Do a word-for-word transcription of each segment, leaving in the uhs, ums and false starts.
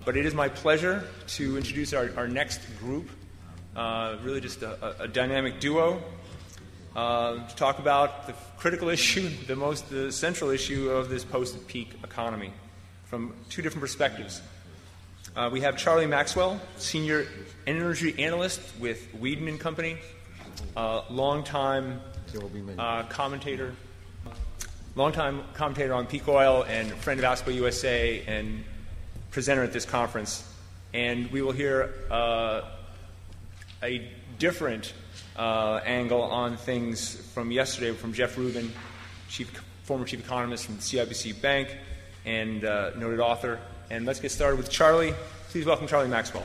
But it is my pleasure to introduce our, our next group, uh, really just a, a dynamic duo, uh, to talk about the critical issue, the most the central issue of this post-peak economy from two different perspectives. Uh, we have Charlie Maxwell, Senior Energy Analyst with Weeden and Company, uh, longtime uh, commentator, longtime commentator on peak oil and friend of ASPO U S A and presenter at this conference. And we will hear uh, a different uh, angle on things from yesterday from Jeff Rubin, chief, former chief economist from C I B C Bank and uh, noted author. And let's get started with Charlie. Please welcome Charlie Maxwell.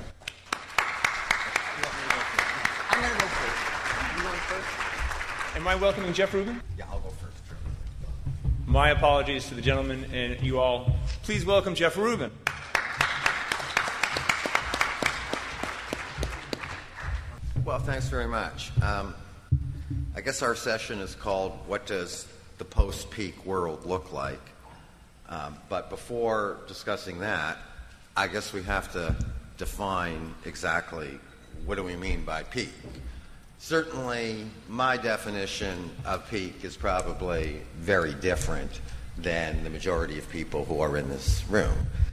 I'm going to go first. You going first? Am I welcoming Jeff Rubin? Yeah, I'll go first. My apologies to the gentlemen and you all. Please welcome Jeff Rubin. Well, thanks very much. Um, I guess our session is called What Does the Post-Peak World Look Like? Um, but before discussing that, I guess we have to define exactly what do we mean by peak. Certainly, my definition of peak is probably very different than the majority of people who are in this room.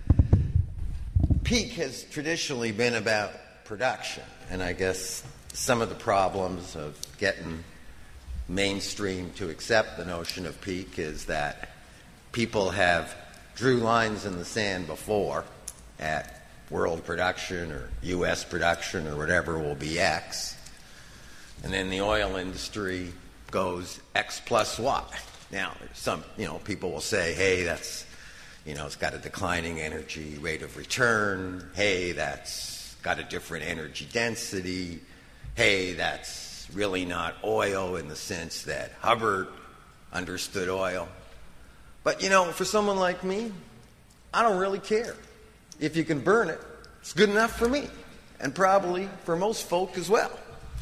Peak has traditionally been about production, and I guess some of the problems of getting mainstream to accept the notion of peak is that people have drew lines in the sand before at world production or U S production or whatever will be X. And then the oil industry goes X plus Y. Now, some, you know, people will say, hey, that's, you know, it's got a declining energy rate of return. Hey, that's got a different energy density. Hey, that's really not oil in the sense that Hubbard understood oil. But, you know, for someone like me, I don't really care. If you can burn it, it's good enough for me, and probably for most folk as well.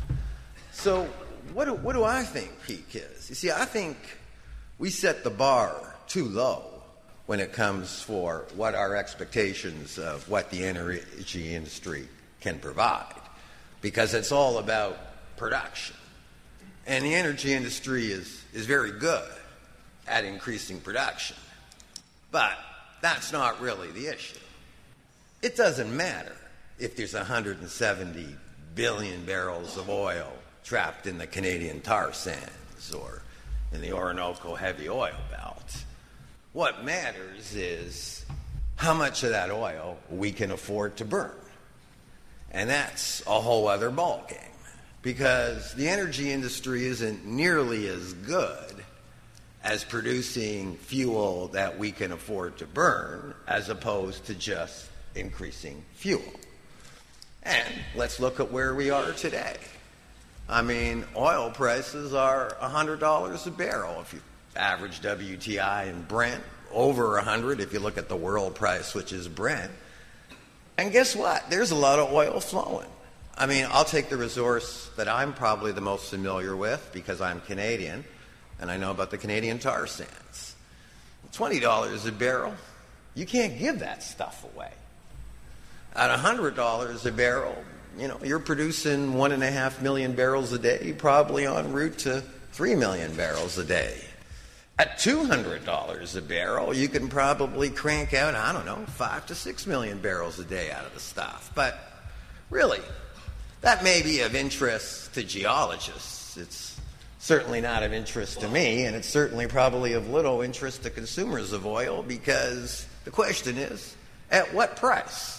So what do, what do I think peak is? You see, I think we set the bar too low when it comes for what our expectations of what the energy industry can provide, because it's all about production. And the energy industry is, is very good at increasing production. But that's not really the issue. It doesn't matter if there's one hundred seventy billion barrels of oil trapped in the Canadian tar sands or in the Orinoco heavy oil belt. What matters is how much of that oil we can afford to burn. And that's a whole other ballgame, because the energy industry isn't nearly as good as producing fuel that we can afford to burn as opposed to just increasing fuel. And let's look at where we are today. I mean, oil prices are one hundred dollars a barrel. If you average W T I and Brent, over one hundred if you look at the world price, which is Brent. And guess what? There's a lot of oil flowing. I mean, I'll take the resource that I'm probably the most familiar with because I'm Canadian, and I know about the Canadian tar sands. twenty dollars a barrel, you can't give that stuff away. At one hundred dollars a barrel, you know, you're producing one and a half million barrels a day, probably en route to three million barrels a day. At two hundred dollars a barrel, you can probably crank out, I don't know, five to six million barrels a day out of the stuff. But really, that may be of interest to geologists. It's certainly not of interest to me, and it's certainly probably of little interest to consumers of oil, because the question is, at what price?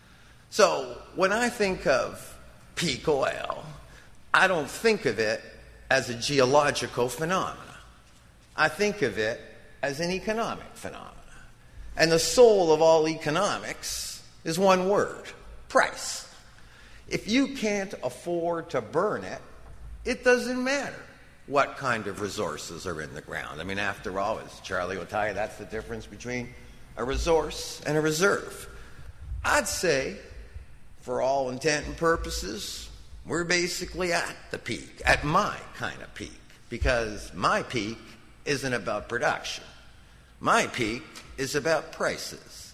So when I think of peak oil, I don't think of it as a geological phenomenon. I think of it as an economic phenomenon. And the soul of all economics is one word: price. If you can't afford to burn it, it doesn't matter what kind of resources are in the ground. I mean, after all, as Charlie will tell you, that's the difference between a resource and a reserve. I'd say, for all intent and purposes, we're basically at the peak, at my kind of peak, because my peak isn't about production. My peak is about prices.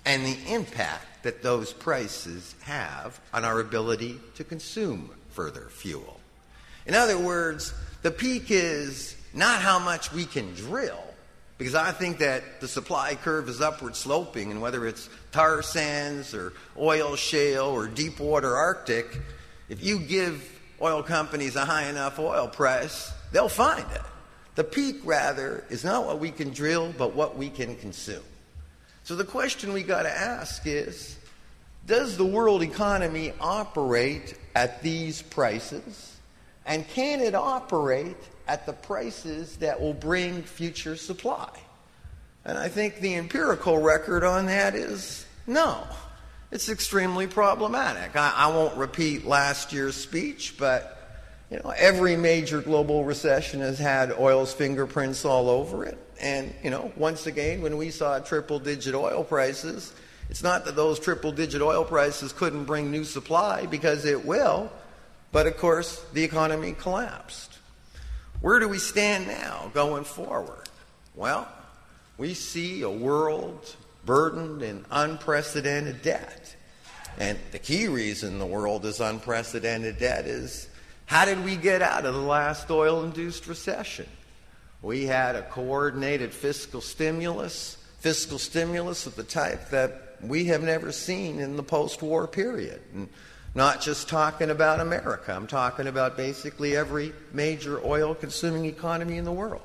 and the impact that those prices have on our ability to consume further fuel. In other words, the peak is not how much we can drill, because I think that the supply curve is upward sloping, and whether it's tar sands or oil shale or deep water Arctic, if you give oil companies a high enough oil price, they'll find it. The peak, rather, is not what we can drill, but what we can consume. So the question we got to ask is, does the world economy operate at these prices? And can it operate at the prices that will bring future supply? And I think the empirical record on that is no. It's extremely problematic. I, I won't repeat last year's speech, but you know, every major global recession has had oil's fingerprints all over it. And, you know, once again, when we saw triple-digit oil prices, it's not that those triple-digit oil prices couldn't bring new supply, because it will, but, of course, the economy collapsed. Where do we stand now going forward? Well, we see a world burdened in unprecedented debt. And the key reason the world is unprecedented debt is, how did we get out of the last oil-induced recession? We had a coordinated fiscal stimulus, fiscal stimulus of the type that we have never seen in the post-war period. And not just talking about America. I'm talking about basically every major oil-consuming economy in the world.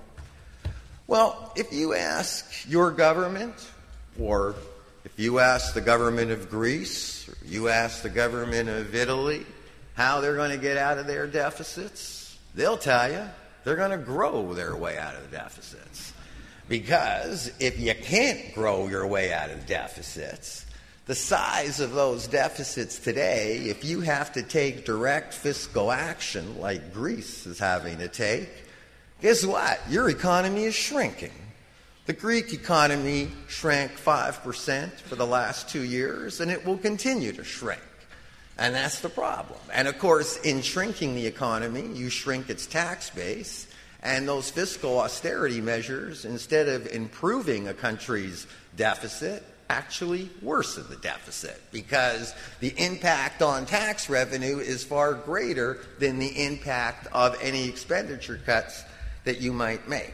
Well, if you ask your government, or if you ask the government of Greece, or you ask the government of Italy how they're going to get out of their deficits, they'll tell you they're going to grow their way out of the deficits. Because if you can't grow your way out of deficits, the size of those deficits today, if you have to take direct fiscal action like Greece is having to take, guess what? Your economy is shrinking. The Greek economy shrank five percent for the last two years, and it will continue to shrink. And that's the problem. And, of course, in shrinking the economy, you shrink its tax base, and those fiscal austerity measures, instead of improving a country's deficit, actually worsen the deficit, because the impact on tax revenue is far greater than the impact of any expenditure cuts that you might make.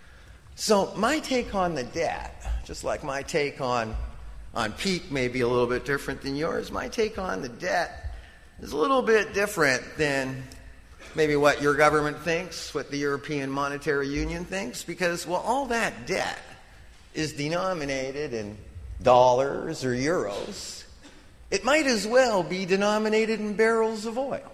So my take on the debt, just like my take on, on peak may be a little bit different than yours, my take on the debt is a little bit different than maybe what your government thinks, what the European Monetary Union thinks, because, well, all that debt is denominated in dollars or euros. It might as well be denominated in barrels of oil.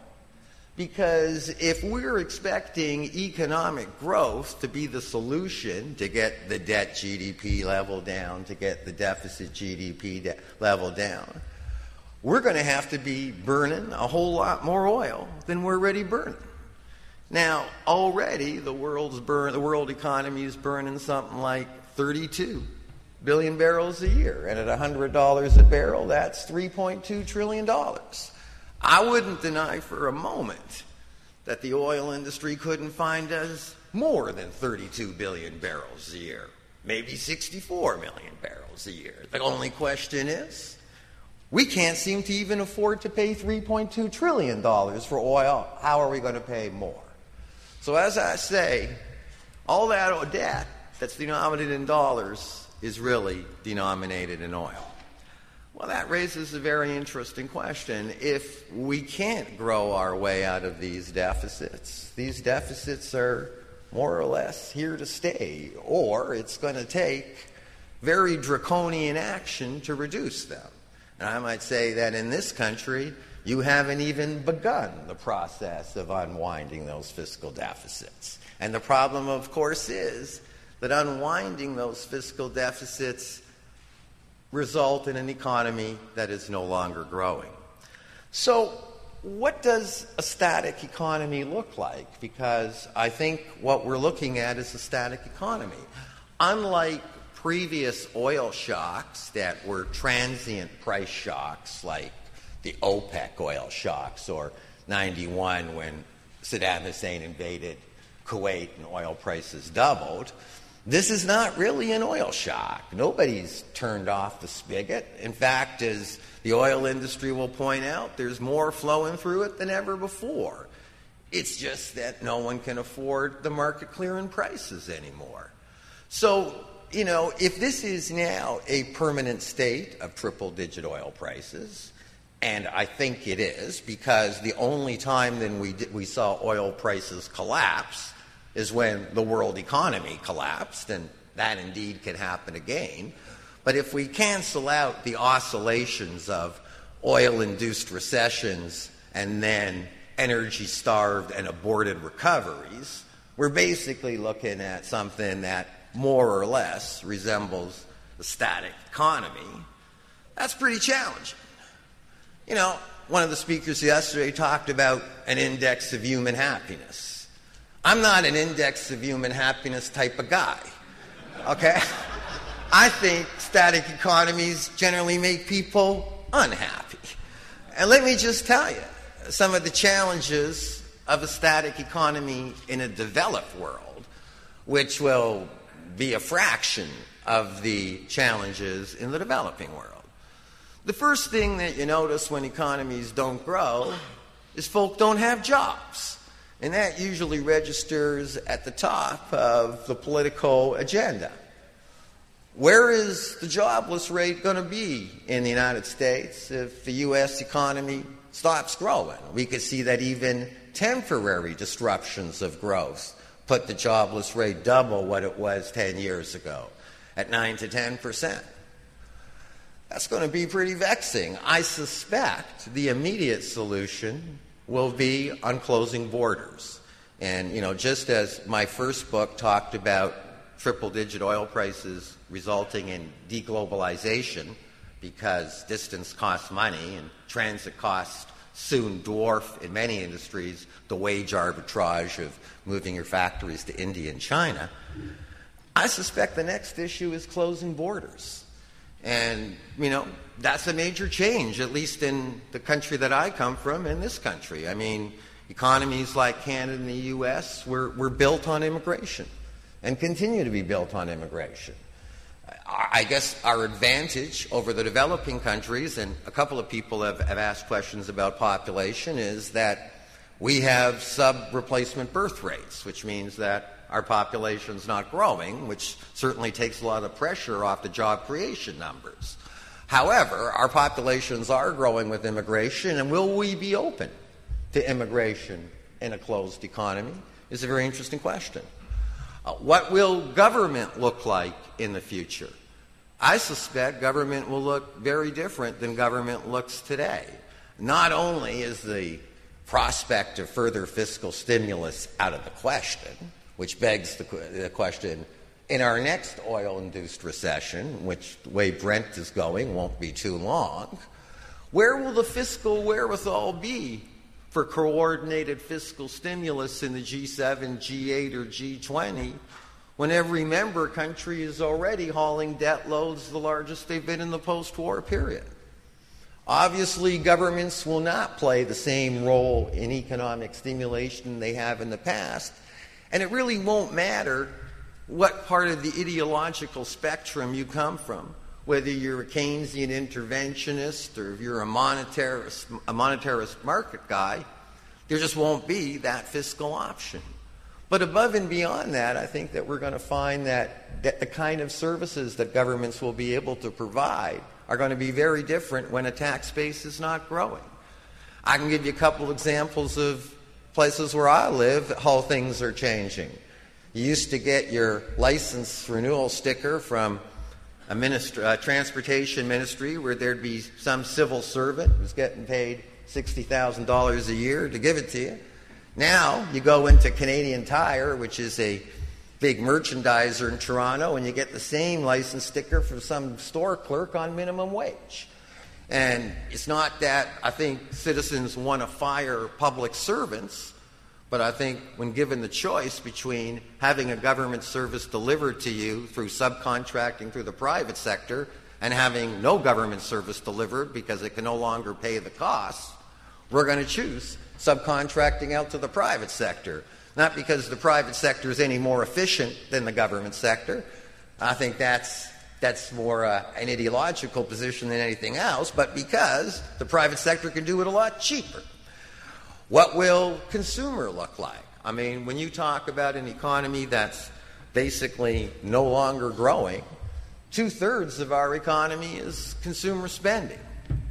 Because if we're expecting economic growth to be the solution to get the debt G D P level down, to get the deficit G D P de- level down, we're going to have to be burning a whole lot more oil than we're already burning. Now, already the world's burn, the world economy is burning something like thirty-two billion barrels a year, and at one hundred dollars a barrel, that's three point two trillion dollars. I wouldn't deny for a moment that the oil industry couldn't find us more than thirty-two billion barrels a year, maybe sixty-four million barrels a year. The only question is, we can't seem to even afford to pay three point two trillion dollars for oil. How are we going to pay more? So as I say, all that debt that's denominated in dollars is really denominated in oil. Well, that raises a very interesting question. If we can't grow our way out of these deficits, these deficits are more or less here to stay, or it's going to take very draconian action to reduce them. And I might say that in this country, you haven't even begun the process of unwinding those fiscal deficits. And the problem, of course, is that unwinding those fiscal deficits result in an economy that is no longer growing. So what does a static economy look like? Because I think what we're looking at is a static economy. Unlike previous oil shocks that were transient price shocks, like the OPEC oil shocks, or ninety-one when Saddam Hussein invaded Kuwait and oil prices doubled, This is not really an oil shock. Nobody's turned off the spigot. In fact, as the oil industry will point out, there's more flowing through it than ever before. It's just that no one can afford the market clearing prices anymore. So, you know, if this is now a permanent state of triple-digit oil prices, and I think it is, because the only time then we did, we saw oil prices collapse is when the world economy collapsed, and that indeed can happen again. But if we cancel out the oscillations of oil-induced recessions and then energy-starved and aborted recoveries, we're basically looking at something that more or less resembles the static economy. That's pretty challenging. You know, one of the speakers yesterday talked about an index of human happiness. I'm not an index of human happiness type of guy, okay? I think static economies generally make people unhappy. And let me just tell you some of the challenges of a static economy in a developed world, which will be a fraction of the challenges in the developing world. The first thing that you notice when economies don't grow is folk don't have jobs. And that usually registers at the top of the political agenda. Where is the jobless rate going to be in the United States if the U S economy stops growing? We could see that even temporary disruptions of growth put the jobless rate double what it was ten years ago, at nine to ten percent. That's going to be pretty vexing. I suspect the immediate solution will be on closing borders. And, you know, just as my first book talked about triple-digit oil prices resulting in deglobalization because distance costs money and transit costs soon dwarf, in many industries, the wage arbitrage of moving your factories to India and China, I suspect the next issue is closing borders. And, you know, that's a major change, at least in the country that I come from, in this country. I mean, economies like Canada and the U S were, were built on immigration and continue to be built on immigration. I guess our advantage over the developing countries, and a couple of people have, have asked questions about population, is that we have sub-replacement birth rates, which means that our population's not growing, which certainly takes a lot of pressure off the job creation numbers. However, our populations are growing with immigration, and will we be open to immigration in a closed economy is a very interesting question. Uh, what will government look like in the future? I suspect government will look very different than government looks today. Not only is the prospect of further fiscal stimulus out of the question, which begs the, the question, in our next oil-induced recession, which the way Brent is going won't be too long, where will the fiscal wherewithal be for coordinated fiscal stimulus in the G seven, G eight, or G twenty when every member country is already hauling debt loads the largest they've been in the post-war period? Obviously, governments will not play the same role in economic stimulation they have in the past, and it really won't matter what part of the ideological spectrum you come from, whether you're a Keynesian interventionist or if you're a monetarist, a monetarist market guy, there just won't be that fiscal option. But above and beyond that, I think that we're going to find that, that the kind of services that governments will be able to provide are going to be very different when a tax base is not growing. I can give you a couple examples of places where I live, how things are changing. You used to get your license renewal sticker from a ministry, a transportation ministry where there'd be some civil servant who's getting paid sixty thousand dollars a year to give it to you. Now you go into Canadian Tire, which is a big merchandiser in Toronto, and you get the same license sticker from some store clerk on minimum wage. And it's not that I think citizens want to fire public servants, but I think when given the choice between having a government service delivered to you through subcontracting through the private sector and having no government service delivered because it can no longer pay the costs, we're going to choose subcontracting out to the private sector. not because the private sector is any more efficient than the government sector. I think that's that's more uh, an ideological position than anything else, but because the private sector can do it a lot cheaper. What will consumer look like? I mean, when you talk about an economy that's basically no longer growing, two-thirds of our economy is consumer spending.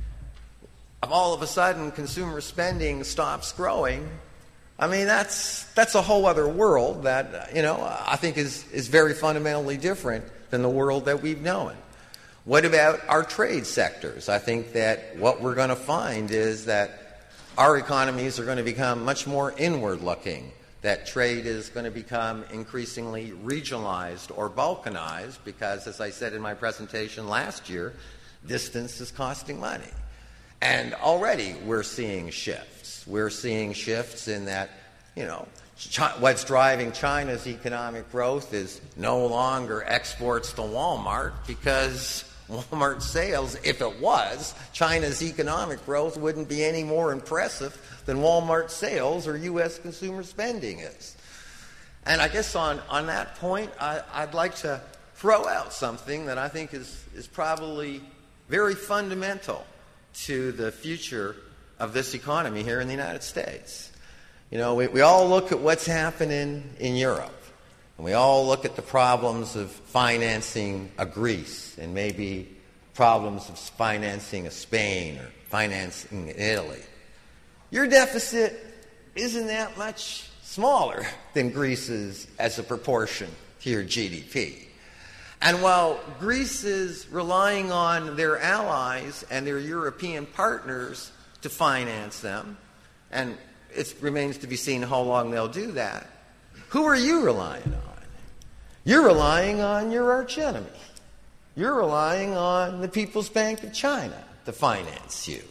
If all of a sudden consumer spending stops growing, I mean, that's that's a whole other world that, you know, I think is, is very fundamentally different than the world that we've known. What about our trade sectors? I think that what we're going to find is that our economies are going to become much more inward-looking, that trade is going to become increasingly regionalized or balkanized because, as I said in my presentation last year, distance is costing money. And already we're seeing shifts. We're seeing shifts in that, you know, Chi- what's driving China's economic growth is no longer exports to Walmart, because Walmart sales, if it was, China's economic growth wouldn't be any more impressive than Walmart sales or U S consumer spending is. And I guess on, on that point, I, I'd like to throw out something that I think is, is probably very fundamental to the future of this economy here in the United States. You know, we, we all look at what's happening in Europe, and we all look at the problems of financing a Greece and maybe problems of financing a Spain or financing Italy. Your deficit isn't that much smaller than Greece's as a proportion to your G D P. And while Greece is relying on their allies and their European partners to finance them, and it remains to be seen how long they'll do that, who are you relying on? You're relying on your archenemy. You're relying on the People's Bank of China to finance you.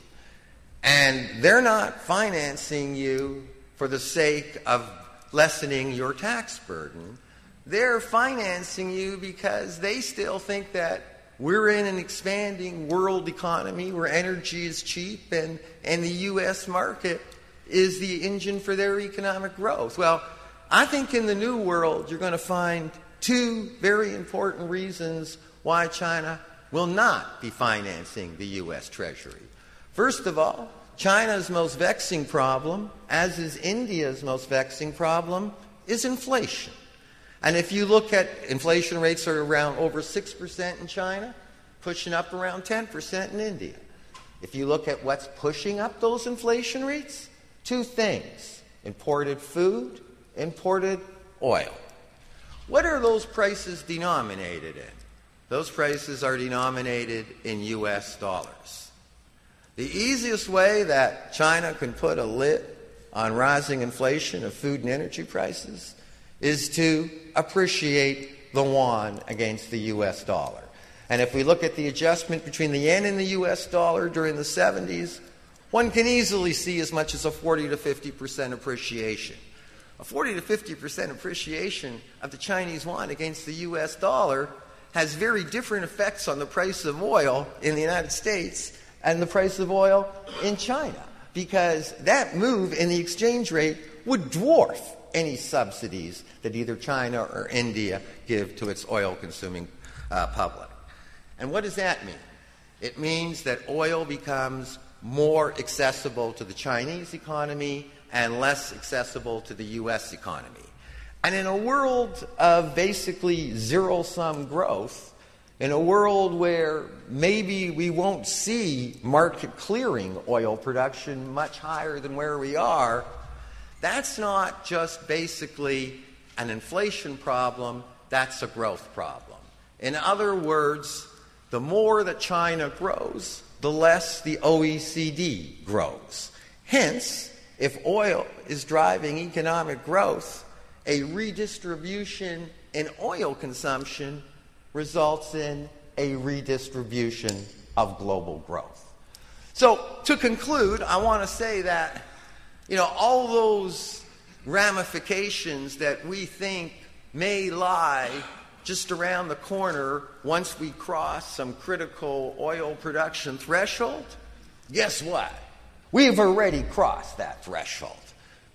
And they're not financing you for the sake of lessening your tax burden. They're financing you because they still think that we're in an expanding world economy where energy is cheap and, and the U S market is the engine for their economic growth. Well, I think in the new world you're going to find two very important reasons why China will not be financing the U S Treasury. First of all, China's most vexing problem, as is India's most vexing problem, is inflation. And if you look at inflation rates are around over six percent in China, pushing up around ten percent in India. If you look at what's pushing up those inflation rates, two things: imported food, imported oil. What are those prices denominated in? Those prices are denominated in U S dollars. The easiest way that China can put a lid on rising inflation of food and energy prices is to appreciate the yuan against the U S dollar. And if we look at the adjustment between the yen and the U S dollar during the seventies, one can easily see as much as a forty to fifty percent appreciation. A forty to fifty percent appreciation of the Chinese yuan against the U S dollar has very different effects on the price of oil in the United States and the price of oil in China, because that move in the exchange rate would dwarf any subsidies that either China or India give to its oil-consuming uh, public. And what does that mean? It means that oil becomes more accessible to the Chinese economy and less accessible to the U S economy. And in a world of basically zero-sum growth, in a world where maybe we won't see market clearing oil production much higher than where we are, that's not just basically an inflation problem, that's a growth problem. In other words, the more that China grows, the less the O E C D grows. Hence, if oil is driving economic growth, a redistribution in oil consumption results in a redistribution of global growth. So, to conclude, I want to say that, you know, all those ramifications that we think may lie just around the corner once we cross some critical oil production threshold, guess what? We've already crossed that threshold.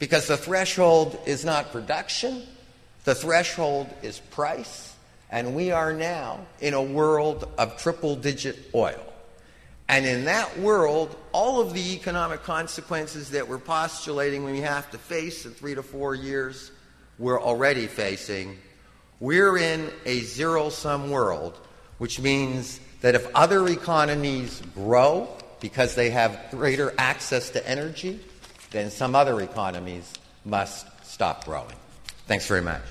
Because the threshold is not production, the threshold is price, and we are now in a world of triple-digit oil. And in that world, all of the economic consequences that we're postulating we have to face in three to four years, we're already facing. We're in a zero-sum world, which means that if other economies grow because they have greater access to energy, then some other economies must stop growing. Thanks very much.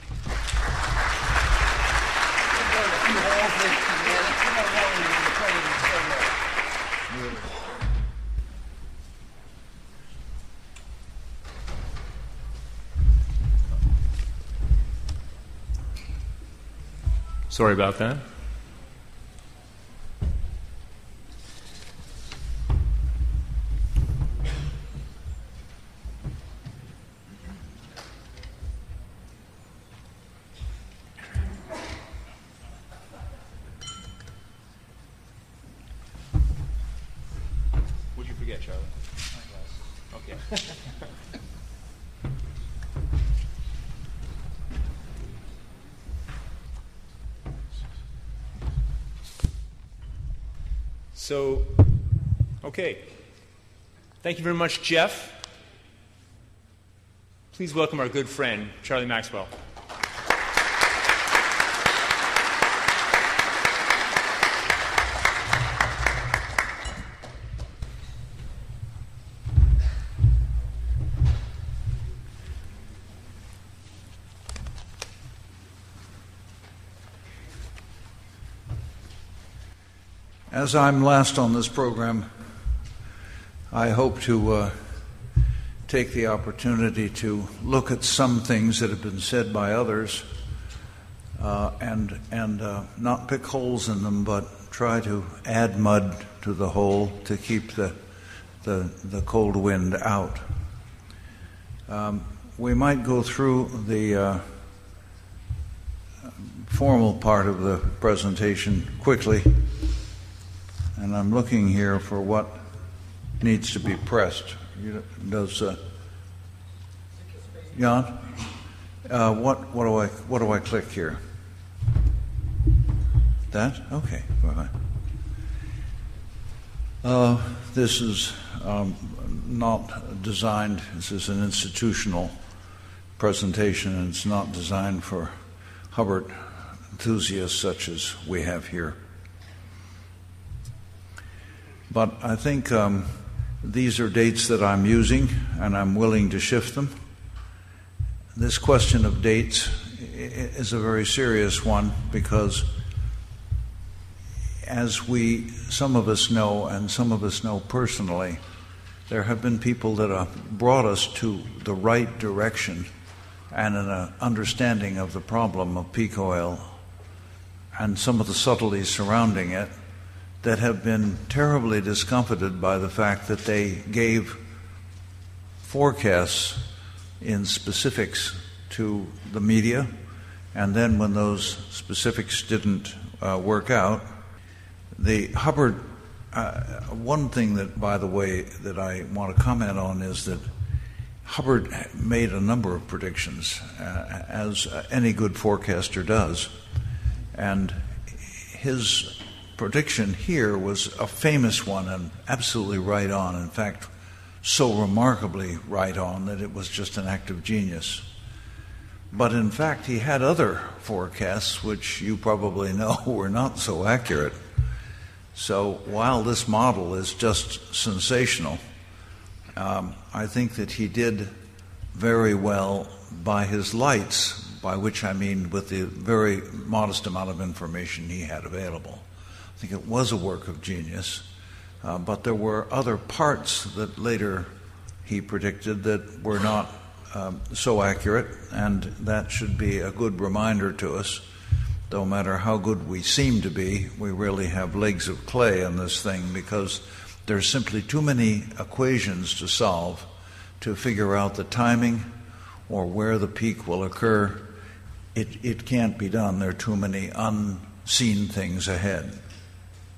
Sorry about that. What'd you forget, Charlie? Okay. So, okay. Thank you very much, Jeff. Please welcome our good friend, Charlie Maxwell. As I'm last on this program, I hope to uh, take the opportunity to look at some things that have been said by others uh, and and uh, not pick holes in them, but try to add mud to the hole to keep the the, the cold wind out. Um, we might go through the uh, formal part of the presentation quickly. And I'm looking here for what needs to be pressed. Does uh, Jan? Uh, what what do I what do I click here? That? Okay. Go ahead. Uh, this is um, not designed. This is an institutional presentation, and it's not designed for Hubbard enthusiasts such as we have here. But I think um, these are dates that I'm using, and I'm willing to shift them. This question of dates is a very serious one because, as we, some of us know, and some of us know personally, there have been people that have brought us to the right direction and an understanding of the problem of peak oil and some of the subtleties surrounding it, that have been terribly discomfited by the fact that they gave forecasts in specifics to the media, and then when those specifics didn't uh, work out, the Hubbard, uh, one thing that, by the way, that I want to comment on is that Hubbard made a number of predictions, uh, as any good forecaster does, and his prediction here was a famous one and absolutely right on. In fact, so remarkably right on that it was just an act of genius. But in fact, he had other forecasts, which you probably know were not so accurate. So while this model is just sensational, um, I think that he did very well by his lights, by which I mean with the very modest amount of information he had available. I think it was a work of genius, uh, but there were other parts that later he predicted that were not um, so accurate, and that should be a good reminder to us. No matter how good we seem to be, we really have legs of clay in this thing because there's simply too many equations to solve to figure out the timing or where the peak will occur. It, it can't be done. There are too many unseen things ahead.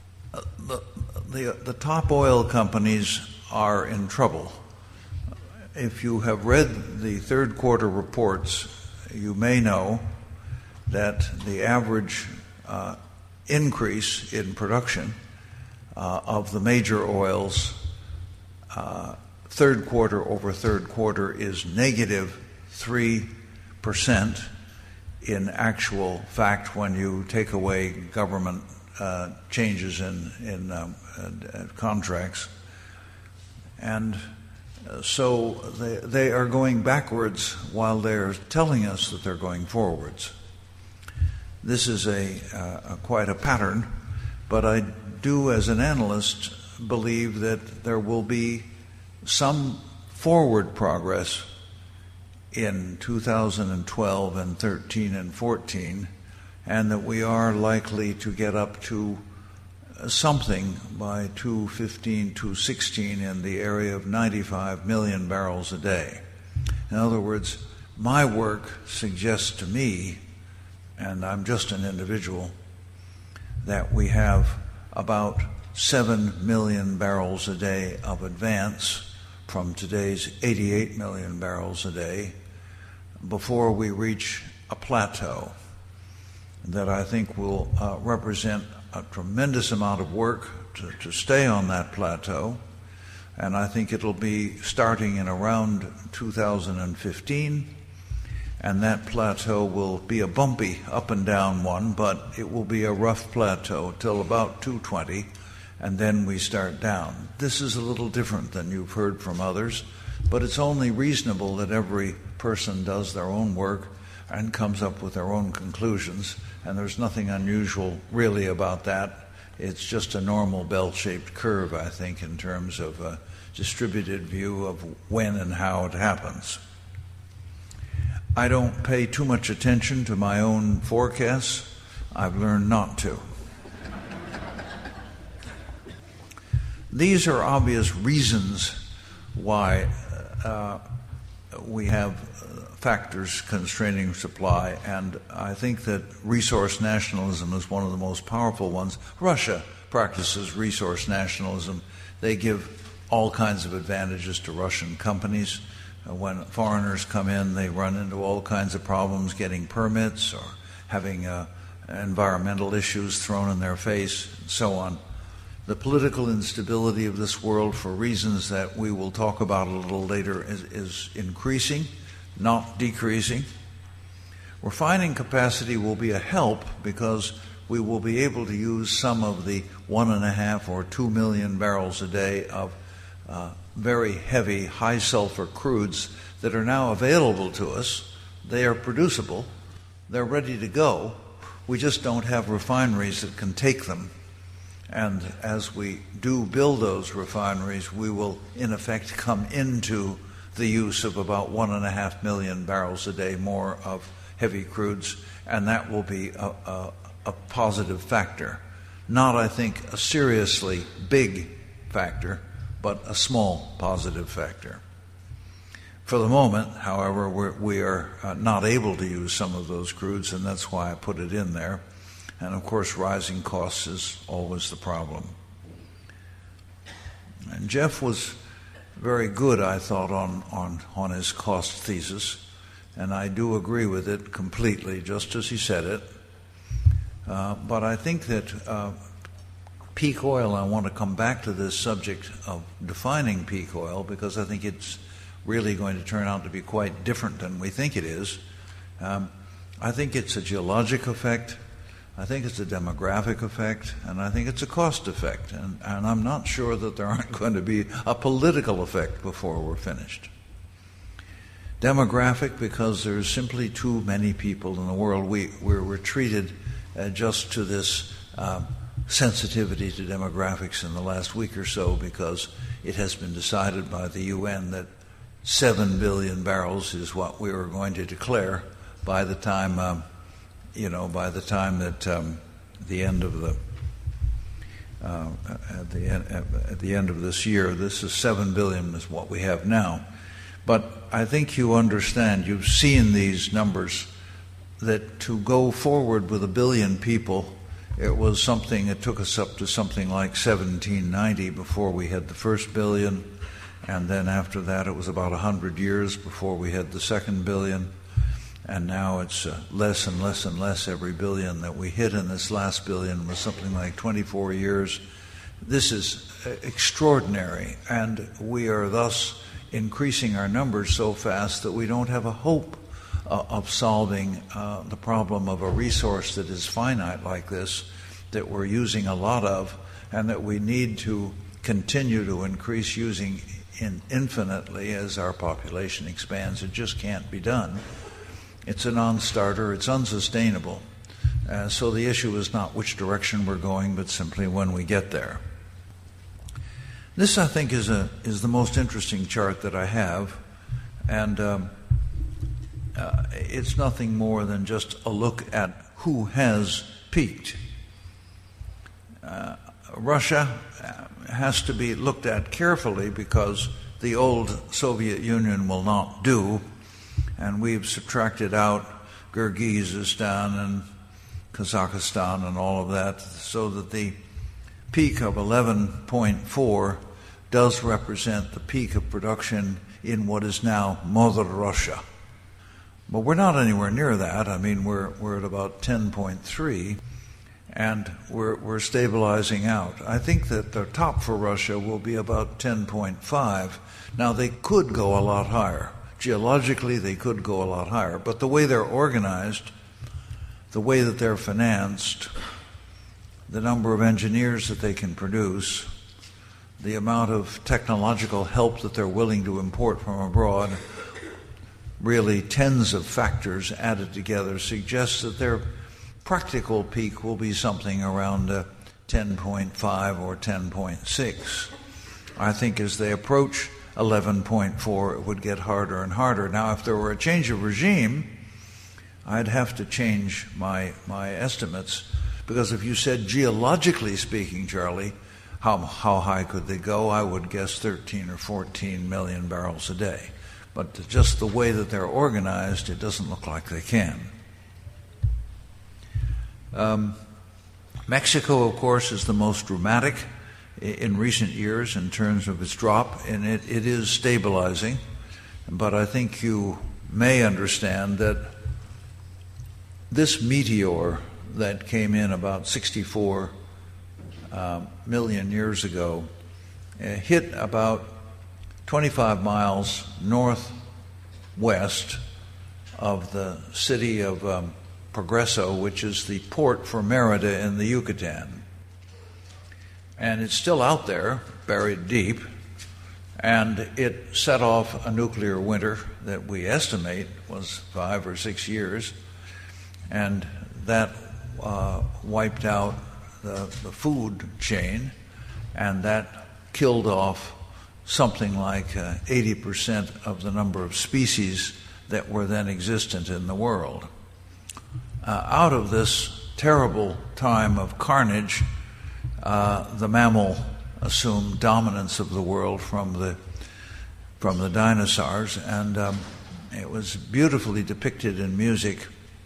The, the, the top oil companies are in trouble. if you have read the third quarter reports, you may know that the average uh, increase in production uh, of the major oils uh, third quarter over third quarter is negative three percent in actual fact when you take away government uh, changes in, in um, uh, contracts. And uh, so they, they are going backwards while they're telling us that they're going forwards. This is a, uh, a quite a pattern, but I do, as an analyst, believe that there will be some forward progress in two thousand twelve and thirteen and fourteen, and that we are likely to get up to something by two fifteen, two sixteen in the area of ninety-five million barrels a day. In other words, my work suggests to me, and I'm just an individual, that we have about seven million barrels a day of advance from today's eighty-eight million barrels a day before we reach a plateau that I think will uh, represent a tremendous amount of work to, to stay on that plateau, and I think it'll be starting in around two thousand fifteen, and that plateau will be a bumpy up and down one, but it will be a rough plateau till about two twenty, and then we start down. This is a little different than you've heard from others, but it's only reasonable that every person does their own work and comes up with their own conclusions, and there's nothing unusual really about that. It's just a normal bell-shaped curve, I think, in terms of a distributed view of when and how it happens. I don't pay too much attention to my own forecasts. I've learned not to. These are obvious reasons why uh, we have factors constraining supply, and I think that resource nationalism is one of the most powerful ones. Russia practices resource nationalism. They give all kinds of advantages to Russian companies. Uh, when foreigners come in, they run into all kinds of problems getting permits or having uh, environmental issues thrown in their face, and so on. The political instability of this world, for reasons that we will talk about a little later, is, is increasing, not decreasing. Refining capacity will be a help because we will be able to use some of the one and a half or two million barrels a day of uh, very heavy, high sulfur crudes that are now available to us. They are producible. They're ready to go. We just don't have refineries that can take them. And as we do build those refineries, we will, in effect, come into the use of about one and a half million barrels a day more of heavy crudes, and that will be a, a, a positive factor. Not, I think, a seriously big factor, but a small positive factor. For the moment, however, we're, we are uh, not able to use some of those crudes, and that's why I put it in there. And, of course, rising costs is always the problem. And Jeff was very good, I thought, on, on, on his cost thesis, and I do agree with it completely, just as he said it. Uh, but I think that uh, peak oil, I want to come back to this subject of defining peak oil, because I think it's really going to turn out to be quite different than we think it is. Um, I think it's a geologic effect. I think it's a demographic effect, and I think it's a cost effect, and, and I'm not sure that there aren't going to be a political effect before we're finished. Demographic, because there's simply too many people in the world. We, we're retreated uh, just to this uh, sensitivity to demographics in the last week or so, because it has been decided by the U N that seven billion barrels is what we are going to declare by the time um, you know, by the time that um, the end of the uh, at the end, at the end of this year, this is seven billion is what we have now. But I think you understand. You've seen these numbers. That to go forward with a billion people, it was something. It took us up to something like seventeen ninety before we had the first billion, And then after that, it was about one hundred years before we had the second billion. And now it's uh, less and less and less every billion that we hit, and this last billion was something like twenty-four years. This is uh, extraordinary, and we are thus increasing our numbers so fast that we don't have a hope uh, of solving uh, the problem of a resource that is finite like this, that we're using a lot of, and that we need to continue to increase using in infinitely as our population expands. It just can't be done. It's a non-starter. It's unsustainable. Uh, so the issue is not which direction we're going, but simply when we get there. This, I think, is a is the most interesting chart that I have, and um, uh, it's nothing more than just a look at who has peaked. Uh, Russia has to be looked at carefully because the old Soviet Union will not do. And we've subtracted out Kyrgyzstan and Kazakhstan and all of that, so that the peak of eleven point four does represent the peak of production in what is now Mother Russia. But we're not anywhere near that. I mean, we're we're at about ten point three, and we're we're stabilizing out. I think that the top for Russia will be about ten point five. Now, they could go a lot higher. Geologically, they could go a lot higher, but the way they're organized, the way that they're financed, the number of engineers that they can produce, the amount of technological help that they're willing to import from abroad, really tens of factors added together suggests that their practical peak will be something around uh, ten point five or ten point six. I think as they approach eleven point four, it would get harder and harder. Now, if there were a change of regime, I'd have to change my my estimates, because if you said geologically speaking, Charlie, how how high could they go, I would guess thirteen or fourteen million barrels a day. But just the way that they're organized, it doesn't look like they can. Um, Mexico, of course, is the most dramatic in recent years in terms of its drop, and it, it is stabilizing. But I think you may understand that this meteor that came in about sixty-four uh, million years ago uh, hit about twenty-five miles northwest of the city of um, Progreso, which is the port for Merida in the Yucatan. And it's still out there, buried deep, and it set off a nuclear winter that we estimate was five or six years, and that uh, wiped out the, the food chain, and that killed off something like uh, eighty percent of the number of species that were then existent in the world. Uh, out of this terrible time of carnage, Uh, the mammal assumed dominance of the world from the from the dinosaurs, and um, it was beautifully depicted in music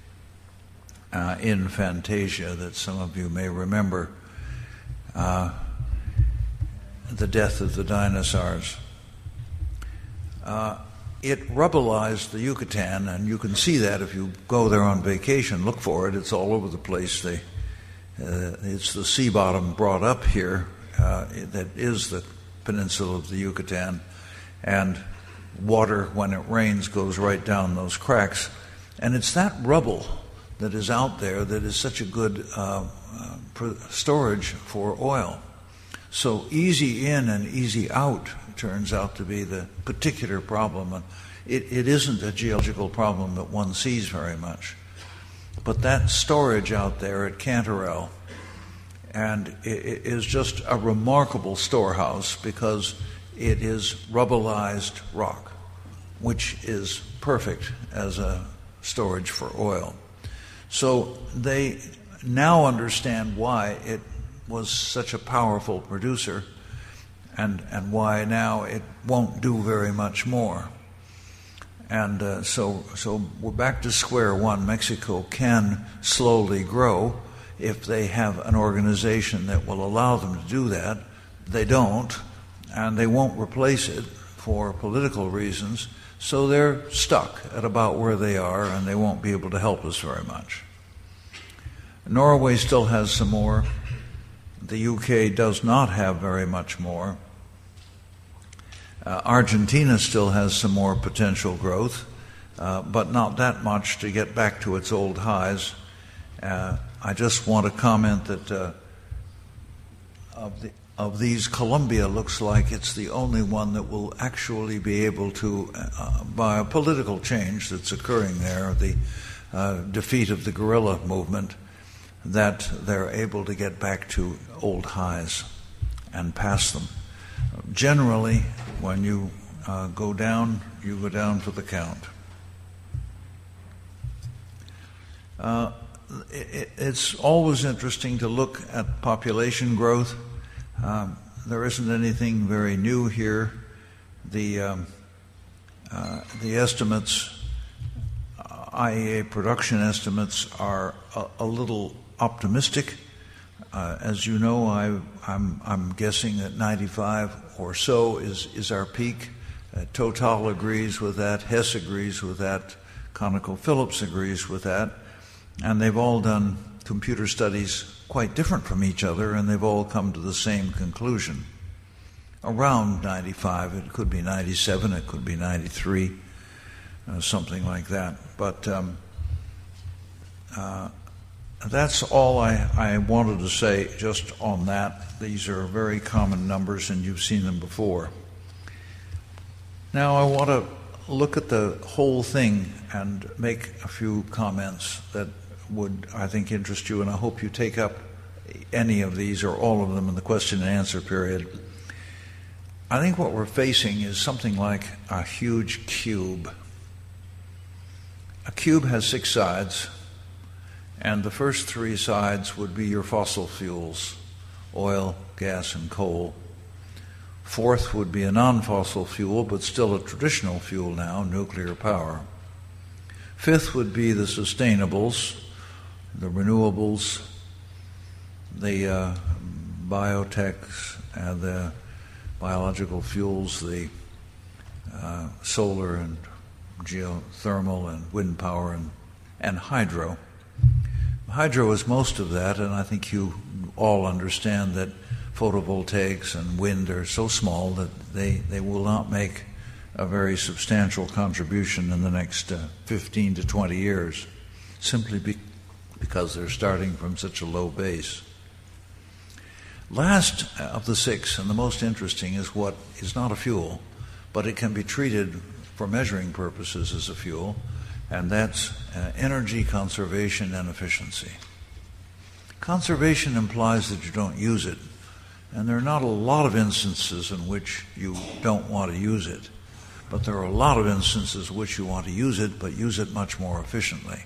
uh, in Fantasia that some of you may remember, uh, the death of the dinosaurs. Uh, it rubblized the Yucatan, and you can see that if you go there on vacation. Look for it. It's all over the place. They Uh, it's the sea bottom brought up here uh, that is the peninsula of the Yucatan, and water, when it rains, goes right down those cracks. And it's that rubble that is out there that is such a good uh, uh, storage for oil. So easy in and easy out turns out to be the particular problem. And it, it isn't a geological problem that one sees very much. But that storage out there at Cantarell, and it is just a remarkable storehouse because it is rubbleized rock, which is perfect as a storage for oil. So they now understand why it was such a powerful producer, and, and why now it won't do very much more. And uh, so, so we're back to square one. Mexico can slowly grow if they have an organization that will allow them to do that. They don't, and they won't replace it for political reasons, so they're stuck at about where they are, and they won't be able to help us very much. Norway still has some more. The U K does not have very much more. Uh, Argentina still has some more potential growth, uh, but not that much to get back to its old highs. Uh, I just want to comment that uh, of, the, of these, Colombia looks like it's the only one that will actually be able to, uh, by a political change that's occurring there, the uh, defeat of the guerrilla movement, that they're able to get back to old highs and pass them. Generally, when you uh, go down, you go down for the count. Uh, it, it's always interesting to look at population growth. Um, there isn't anything very new here. The um, uh, the estimates, uh, I E A production estimates, are a, a little optimistic. Uh, as you know, I, I'm, I'm guessing that ninety-five or so is, is our peak. Uh, Total agrees with that. Hess agrees with that. ConocoPhillips agrees with that. And they've all done computer studies quite different from each other, and they've all come to the same conclusion. Around ninety-five, it could be ninety-seven, it could be ninety-three, uh, something like that. But um, uh, that's all I, I wanted to say just on that. These are very common numbers, and you've seen them before. Now I want to look at the whole thing and make a few comments that would, I think, interest you, and I hope you take up any of these or all of them in the question and answer period. I think what we're facing is something like a huge cube. A cube has six sides, and the first three sides would be your fossil fuels, oil, gas, and coal. Fourth would be a non-fossil fuel, but still a traditional fuel now, nuclear power. Fifth would be the sustainables, the renewables, the uh, biotechs, and the biological fuels, the uh, solar and geothermal and wind power and, and hydro. Hydro is most of that, and I think you all understand that photovoltaics and wind are so small that they, they will not make a very substantial contribution in the next uh, fifteen to twenty years, simply be, because they're starting from such a low base. Last of the six, and the most interesting, is what is not a fuel, but it can be treated for measuring purposes as a fuel, and that's uh, energy conservation and efficiency. Conservation implies that you don't use it, and there are not a lot of instances in which you don't want to use it, but there are a lot of instances in which you want to use it, but use it much more efficiently.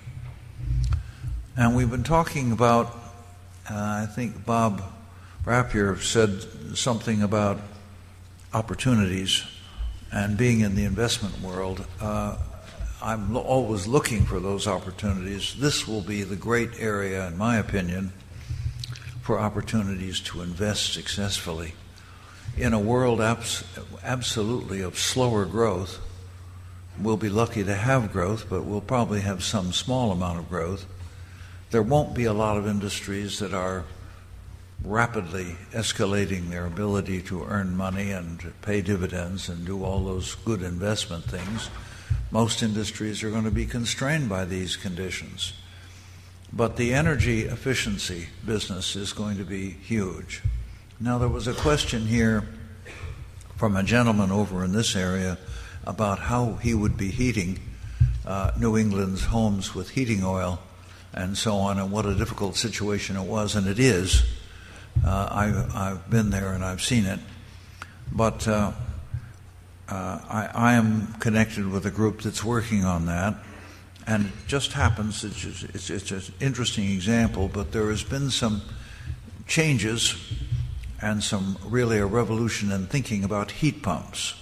And we've been talking about, uh, I think Bob Rapier said something about opportunities and being in the investment world. Uh, I'm lo- always looking for those opportunities. This will be the great area, in my opinion, for opportunities to invest successfully. In a world abs- absolutely of slower growth, we'll be lucky to have growth, but we'll probably have some small amount of growth. There won't be a lot of industries that are rapidly escalating their ability to earn money and pay dividends and do all those good investment things. Most industries are going to be constrained by these conditions. But the energy efficiency business is going to be huge. Now, there was a question here from a gentleman over in this area about how he would be heating uh, New England's homes with heating oil and so on, and what a difficult situation it was, and it is. Uh, I've, I've been there and I've seen it. But uh, uh, I, I am connected with a group that's working on that. And it just happens, it's, just, it's, it's an interesting example, but there has been some changes and some really a revolution in thinking about heat pumps.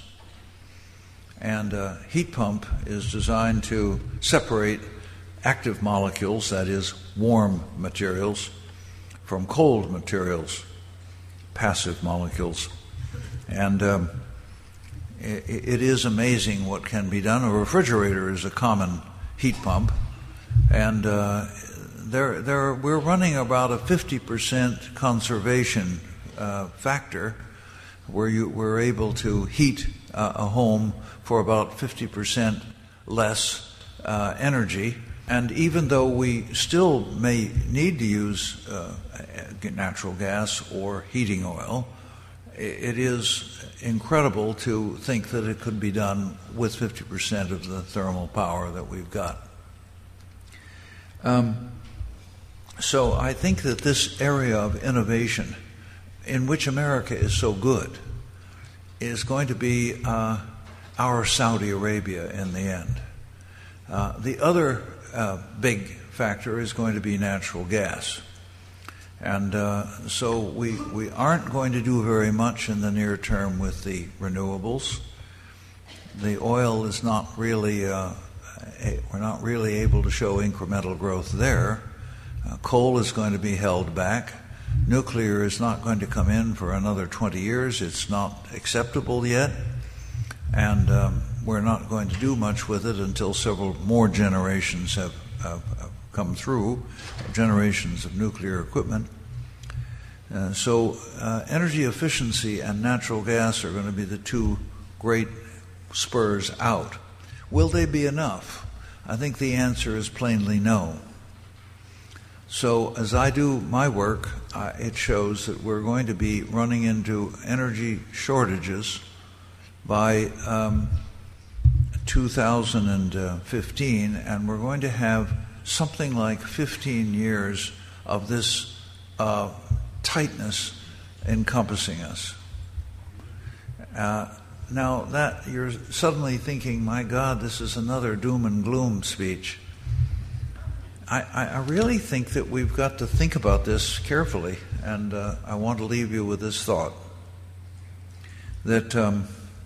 And a heat pump is designed to separate active molecules, that is, warm materials, from cold materials, passive molecules. And um, it is amazing what can be done. A refrigerator is a common heat pump, and uh, there, there, we're running about a fifty percent conservation uh, factor, where you, we're able to heat uh, a home for about fifty percent less uh, energy. And even though we still may need to use uh, natural gas or heating oil, it is incredible to think that it could be done with fifty percent of the thermal power that we've got. Um, so I think that this area of innovation, in which America is so good, is going to be uh, our Saudi Arabia in the end. Uh, the other uh, big factor is going to be natural gas. And uh, so we, we aren't going to do very much in the near term with the renewables. The oil is not really, uh, a, we're not really able to show incremental growth there. Uh, coal is going to be held back. Nuclear is not going to come in for another twenty years. It's not acceptable yet. And um, we're not going to do much with it until several more generations have, have, have come through, generations of nuclear equipment. Uh, so uh, energy efficiency and natural gas are going to be the two great spurs out. Will they be enough? I think the answer is plainly no. So as I do my work, uh, it shows that we're going to be running into energy shortages by um, two thousand fifteen, and we're going to have something like fifteen years of this uh, tightness encompassing us. Uh, now that you're suddenly thinking, my God, this is another doom and gloom speech. I, I really think that we've got to think about this carefully, and uh, I want to leave you with this thought, that um,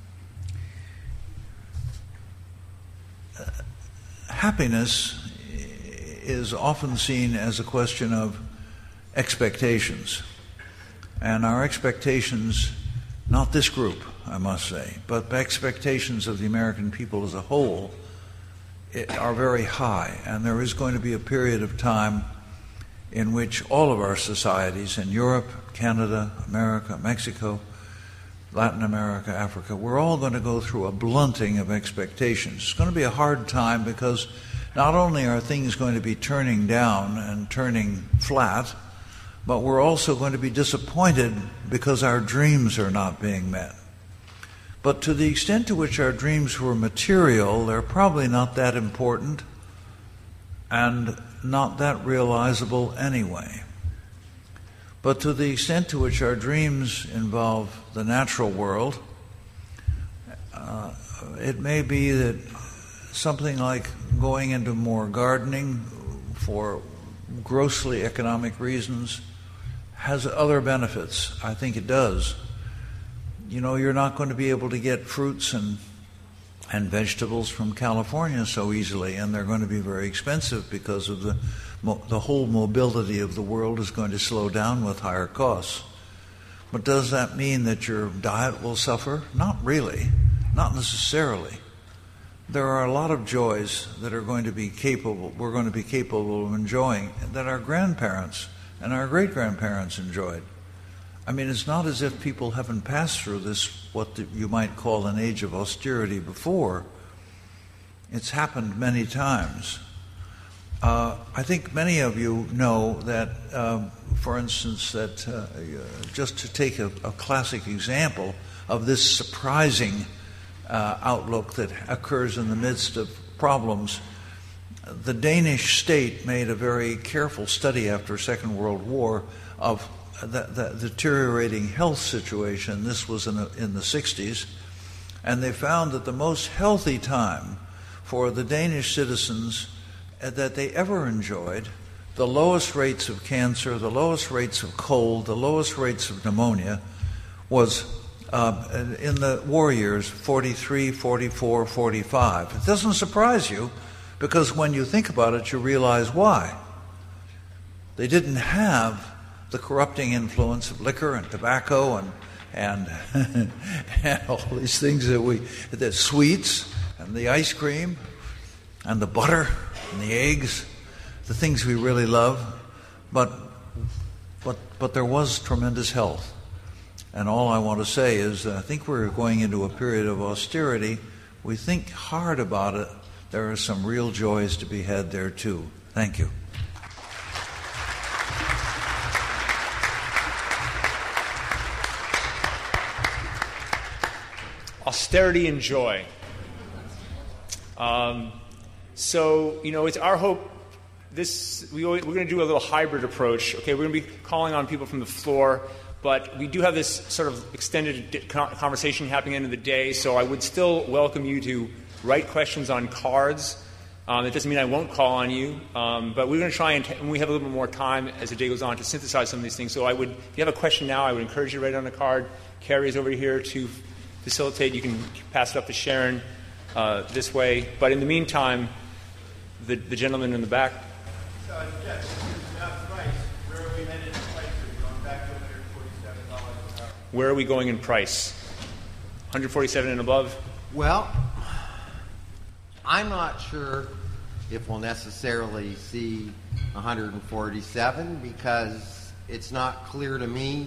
happiness is often seen as a question of expectations. And our expectations, not this group, I must say, but expectations of the American people as a whole are very high. And there is going to be a period of time in which all of our societies in Europe, Canada, America, Mexico, Latin America, Africa, we're all going to go through a blunting of expectations. It's going to be a hard time because not only are things going to be turning down and turning flat, but we're also going to be disappointed because our dreams are not being met. But to the extent to which our dreams were material, they're probably not that important and not that realizable anyway. But to the extent to which our dreams involve the natural world, uh, it may be that something like going into more gardening for grossly economic reasons has other benefits. I think it does. You know, you're not going to be able to get fruits and and vegetables from California so easily, and they're going to be very expensive because of the the whole mobility of the world is going to slow down with higher costs. But does that mean that your diet will suffer? Not really, not necessarily. There are a lot of joys that are going to be capable, we're going to be capable of enjoying that our grandparents and our great-grandparents enjoyed. I mean, it's not as if people haven't passed through this, what the, you might call an age of austerity before. It's happened many times. Uh, I think many of you know that, um, for instance, that uh, just to take a, a classic example of this surprising uh, outlook that occurs in the midst of problems, the Danish state made a very careful study after Second World War of the, the deteriorating health situation. This was in, a, in the sixties, and they found that the most healthy time for the Danish citizens that they ever enjoyed, the lowest rates of cancer, the lowest rates of cold, the lowest rates of pneumonia, was uh, in the war years, forty-three, forty-four, forty-five. It doesn't surprise you, because when you think about it, you realize why. They didn't have the corrupting influence of liquor and tobacco and, and, and all these things that we, the sweets and the ice cream and the butter and the eggs, the things we really love. But, but, but there was tremendous health. And all I want to say is that I think we're going into a period of austerity. We think hard about it. There are some real joys to be had there, too. Thank you. Austerity and joy. Um, so, you know, it's our hope. This we, we're going to do a little hybrid approach. Okay, we're going to be calling on people from the floor, but we do have this sort of extended conversation happening at the end of the day, so I would still welcome you to write questions on cards. Um, it doesn't mean I won't call on you, um, but we're going to try and, t- and we have a little bit more time as the day goes on to synthesize some of these things. So I would, if you have a question now, I would encourage you to write it on a card. Carrie is over here to facilitate. You can pass it up to Sharon uh, this way. But in the meantime, the, the gentleman in the back. So, Jeff, this is about price. Where are we headed in price? Are we going back to one hundred forty-seven dollars an hour? Where are we going in price? one hundred forty-seven and above? Well, I'm not sure if we'll necessarily see one hundred forty-seven because it's not clear to me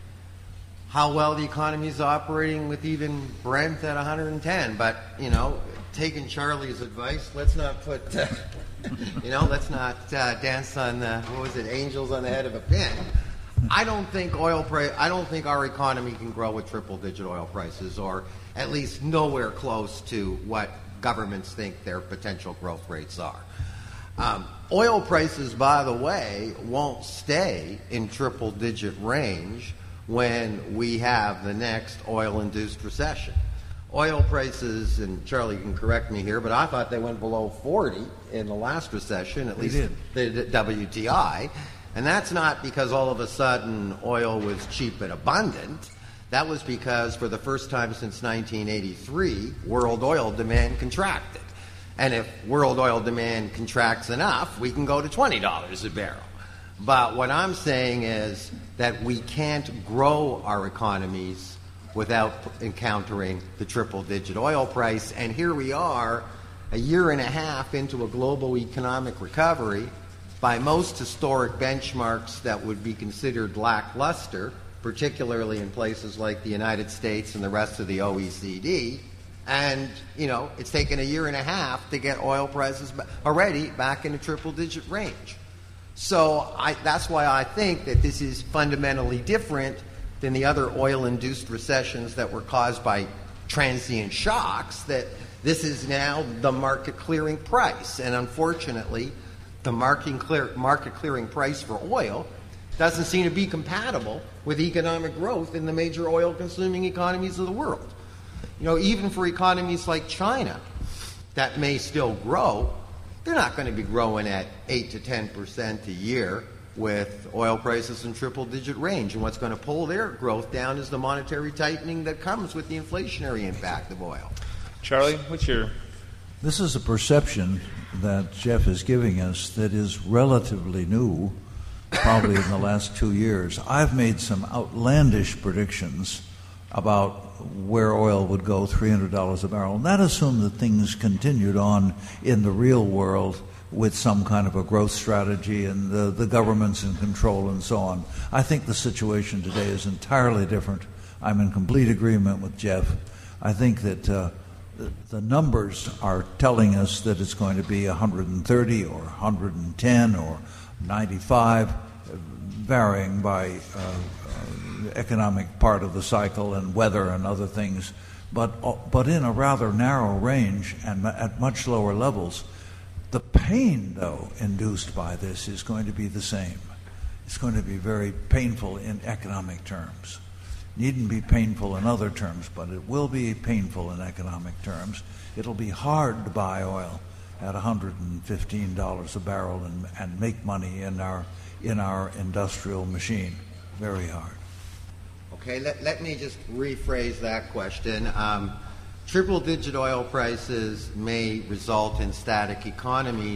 how well the economy is operating with even Brent at one hundred ten. But, you know, taking Charlie's advice, let's not put, uh, you know, let's not uh, dance on, the, what was it, angels on the head of a pin. I don't think oil price, I don't think our economy can grow with triple-digit oil prices, or at least nowhere close to what governments think their potential growth rates are. Um, oil prices, by the way, won't stay in triple-digit range when we have the next oil-induced recession. Oil prices, and Charlie can correct me here, but I thought they went below forty in the last recession, at They least did. the W T I. And that's not because all of a sudden oil was cheap and abundant. That was because for the first time since nineteen eighty-three, world oil demand contracted. And if world oil demand contracts enough, we can go to twenty dollars a barrel. But what I'm saying is that we can't grow our economies without encountering the triple-digit oil price. And here we are, a year and a half into a global economic recovery. By most historic benchmarks that would be considered lackluster, particularly in places like the United States and the rest of the O E C D. And, you know, it's taken a year and a half to get oil prices already back in a triple-digit range. So I, that's why I think that this is fundamentally different than the other oil-induced recessions that were caused by transient shocks, that this is now the market-clearing price. And unfortunately, the market, clear, market clearing price for oil doesn't seem to be compatible with economic growth in the major oil-consuming economies of the world. You know, even for economies like China that may still grow, they're not going to be growing at eight to ten percent a year with oil prices in triple-digit range. And what's going to pull their growth down is the monetary tightening that comes with the inflationary impact of oil. Charlie, what's your... This is a perception that Jeff is giving us that is relatively new, probably in the last two years. I've made some outlandish predictions about where oil would go, three hundred dollars a barrel. And that assumed that things continued on in the real world with some kind of a growth strategy and the, the government's in control and so on. I think the situation today is entirely different. I'm in complete agreement with Jeff. I think that uh, the, the numbers are telling us that it's going to be one hundred thirty or one hundred ten or ninety-five, varying by uh, uh, economic part of the cycle and weather and other things, but uh, but in a rather narrow range and at much lower levels. The pain, though, induced by this is going to be the same. It's going to be very painful in economic terms. Needn't be painful in other terms, but it will be painful in economic terms. It'll be hard to buy oil at one hundred fifteen dollars a barrel and, and make money in our in our industrial machine. Very hard. Okay, let, let me just rephrase that question. Um, triple-digit oil prices may result in static economies,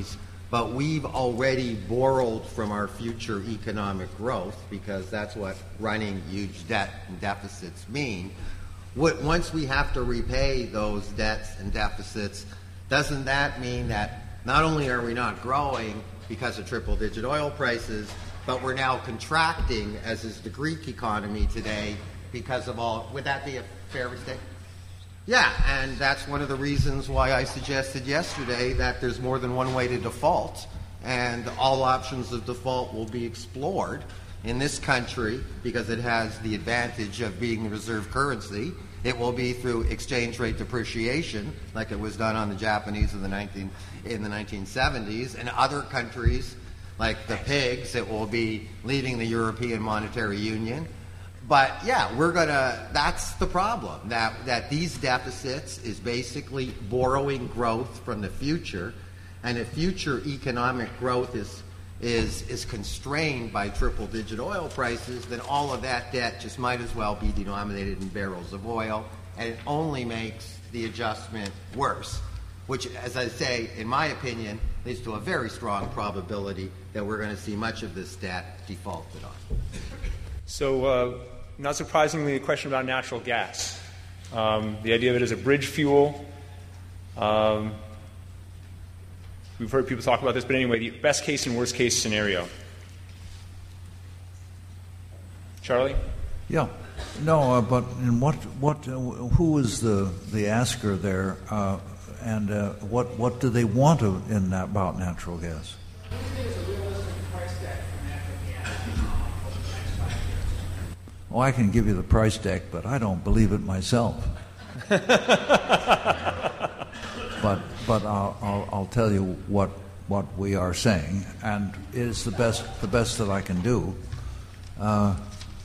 but we've already borrowed from our future economic growth, because that's what running huge debt and deficits mean. What, once we have to repay those debts and deficits, doesn't that mean that not only are we not growing because of triple-digit oil prices, but we're now contracting, as is the Greek economy today, because of all... Would that be a fair mistake? Yeah, and that's one of the reasons why I suggested yesterday that there's more than one way to default, and all options of default will be explored in this country because it has the advantage of being the reserve currency. It will be through exchange rate depreciation, like it was done on the Japanese in the nineteen in the nineteen seventies, and other countries like the pigs. It will be leaving the European Monetary Union. But yeah, we're gonna. That's the problem. That that these deficits is basically borrowing growth from the future, and if future economic growth is is is constrained by triple-digit oil prices, then all of that debt just might as well be denominated in barrels of oil, and it only makes the adjustment worse. Which, as I say, in my opinion, leads to a very strong probability that we're going to see much of this debt defaulted on. So, uh, not surprisingly, a question about natural gas. Um, the idea of it as a bridge fuel. Um, we've heard people talk about this, but anyway, the best case and worst case scenario. Charlie? Yeah. No, uh, but in what, what, uh, who is the, the asker there, uh, and uh, what, what do they want to, in that, about natural gas? Oh, I can give you the price deck, but I don't believe it myself. but but I'll, I'll I'll tell you what what we are saying, and it is the best the best that I can do. Uh,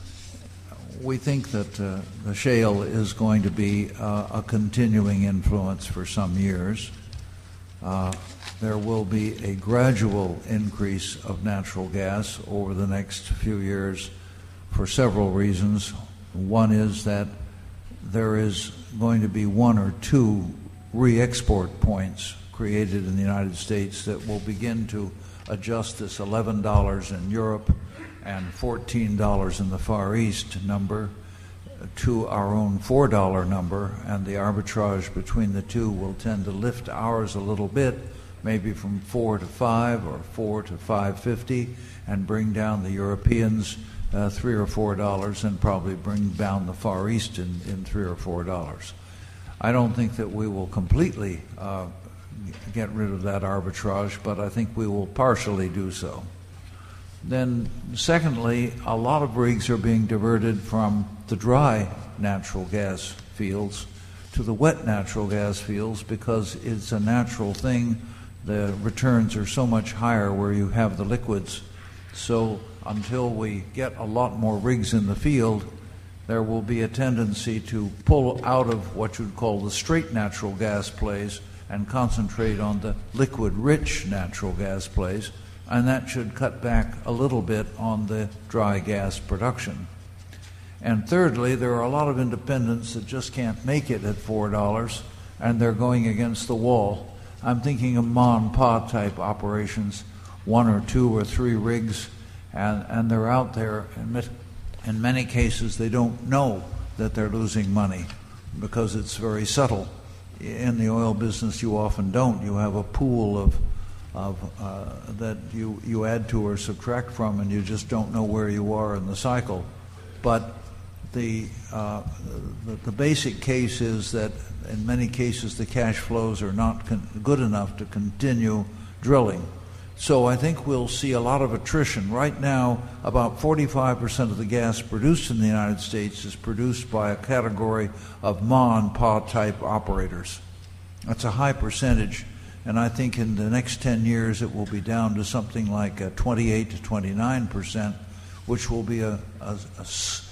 we think that uh, the shale is going to be uh, a continuing influence for some years. Uh, there will be a gradual increase of natural gas over the next few years, for several reasons. One is that there is going to be one or two re-export points created in the United States that will begin to adjust this eleven dollars in Europe and fourteen dollars in the Far East number to our own four dollar number, and the arbitrage between the two will tend to lift ours a little bit, maybe from four to five or four to five fifty, and bring down the Europeans Uh, three or four dollars, and probably bring down the Far East in, in three or four dollars. I don't think that we will completely uh, get rid of that arbitrage, but I think we will partially do so. Then, secondly, a lot of rigs are being diverted from the dry natural gas fields to the wet natural gas fields because it's a natural thing. The returns are so much higher where you have the liquids. So until we get a lot more rigs in the field, there will be a tendency to pull out of what you'd call the straight natural gas plays and concentrate on the liquid-rich natural gas plays, and that should cut back a little bit on the dry gas production. And thirdly, there are a lot of independents that just can't make it at four dollars, and they're going against the wall. I'm thinking of ma-and-pa type operations, one or two or three rigs, and, and they're out there. And in many cases, they don't know that they're losing money because it's very subtle. In the oil business, you often don't. You have a pool of of uh, that you, you add to or subtract from, and you just don't know where you are in the cycle. But the uh, the, the basic case is that in many cases the cash flows are not con- good enough to continue drilling. So I think we'll see a lot of attrition. Right now, about forty-five percent of the gas produced in the United States is produced by a category of ma-and-pa type operators. That's a high percentage, and I think in the next ten years it will be down to something like a twenty-eight to twenty-nine percent, which will be a, a, a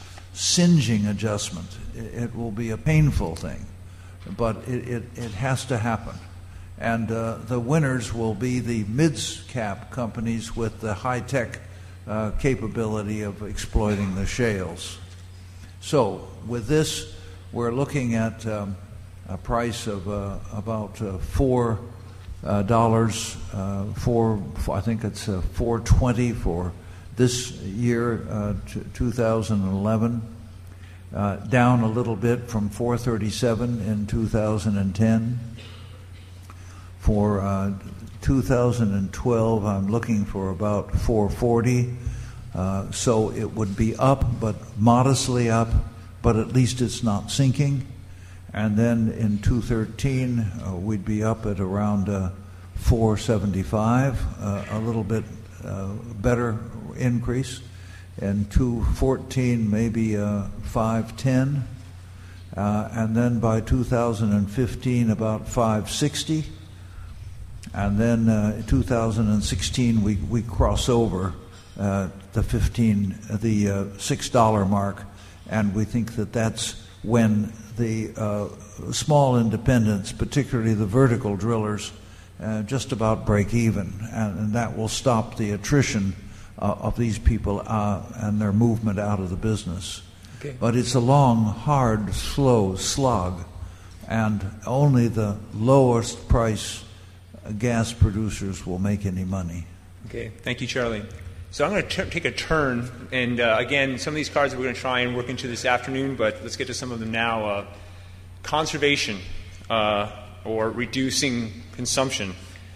singeing adjustment. It, it will be a painful thing, but it, it, it has to happen. And uh, the winners will be the mid-cap companies with the high-tech uh, capability of exploiting the shales. So with this, we're looking at um, a price of uh, about uh, four uh, dollars uh, for, for I think it's uh, four twenty for this year, uh, t- two thousand eleven, uh, down a little bit from four thirty-seven in two thousand ten. For uh, two thousand twelve, I'm looking for about four forty. Uh, so it would be up, but modestly up, but at least it's not sinking. And then in two thousand thirteen, uh, we'd be up at around uh, four seventy-five, uh, a little bit uh, better increase. In two thousand fourteen, maybe uh, five ten. Uh, and then by two thousand fifteen, about five sixty. And then uh, in two thousand sixteen, we, we cross over uh, the fifteen, the uh, six dollar mark, and we think that that's when the uh, small independents, particularly the vertical drillers, uh, just about break even, and, and that will stop the attrition uh, of these people uh, and their movement out of the business. Okay. But it's a long, hard, slow slog, and only the lowest price gas producers will make any money. Okay, thank you, Charlie. So I'm going to t- take a turn, and uh, again, some of these cards we're going to try and work into this afternoon, but let's get to some of them now. Uh, conservation, uh, or reducing consumption.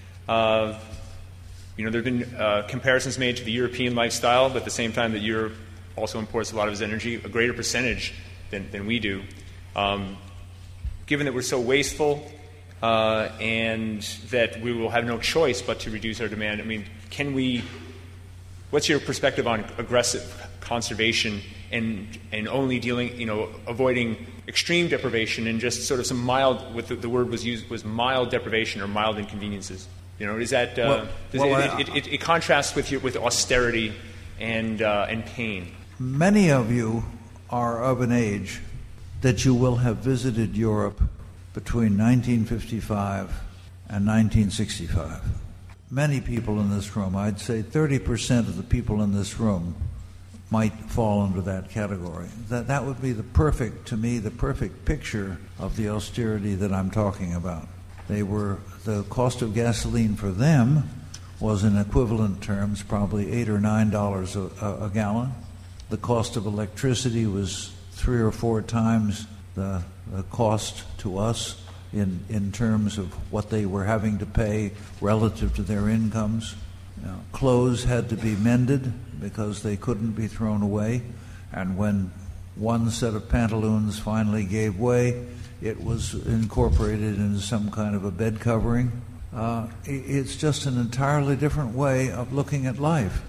Uh, you know, there have been uh, comparisons made to the European lifestyle, but at the same time that Europe also imports a lot of its energy, a greater percentage than, than we do. Um, given that we're so wasteful, Uh, and that we will have no choice but to reduce our demand. I mean, can we, what's your perspective on aggressive conservation and and only dealing, you know, avoiding extreme deprivation and just sort of some mild, what the, the word was used was mild deprivation or mild inconveniences? You know, is that, uh, well, does well, it, I, it, it, it contrasts with your, with austerity and uh, and pain. Many of you are of an age that you will have visited Europe between nineteen fifty-five and nineteen sixty-five. Many people in this room, I'd say thirty percent of the people in this room might fall under that category. That that would be the perfect, to me, the perfect picture of the austerity that I'm talking about. They were, the cost of gasoline for them was in equivalent terms probably eight or nine dollars a, a, a gallon. The cost of electricity was three or four times the the cost to us in in terms of what they were having to pay relative to their incomes. You know, clothes had to be mended because they couldn't be thrown away, and when one set of pantaloons finally gave way, it was incorporated into some kind of a bed covering. Uh, it's just an entirely different way of looking at life,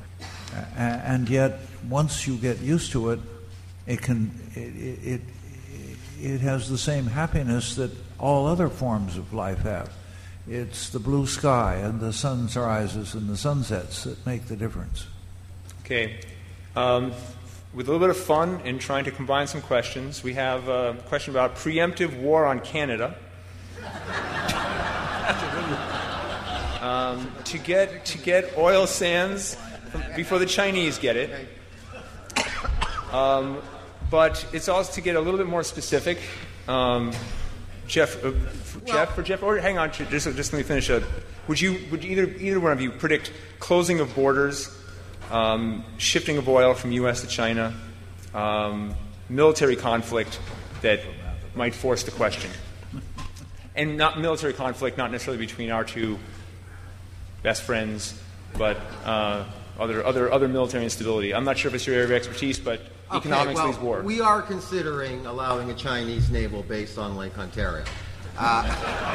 and yet once you get used to it, it can it, it it has the same happiness that all other forms of life have. It's the blue sky and the sunrises and the sunsets that make the difference. Okay. Um, with a little bit of fun and trying to combine some questions, we have a question about preemptive war on Canada. um, to get to get oil sands before the Chinese get it. Um, But it's also to get a little bit more specific. Um, Jeff, uh, for well, Jeff, for Jeff, or hang on, just, just let me finish. Uh, would you, would either either one of you predict closing of borders, um, shifting of oil from U S to China, um, military conflict that might force the question, and not military conflict, not necessarily between our two best friends, but uh, other other other military instability? I'm not sure if it's your area of expertise, but economics okay, well, leads war. We are considering allowing a Chinese naval base on Lake Ontario. Uh,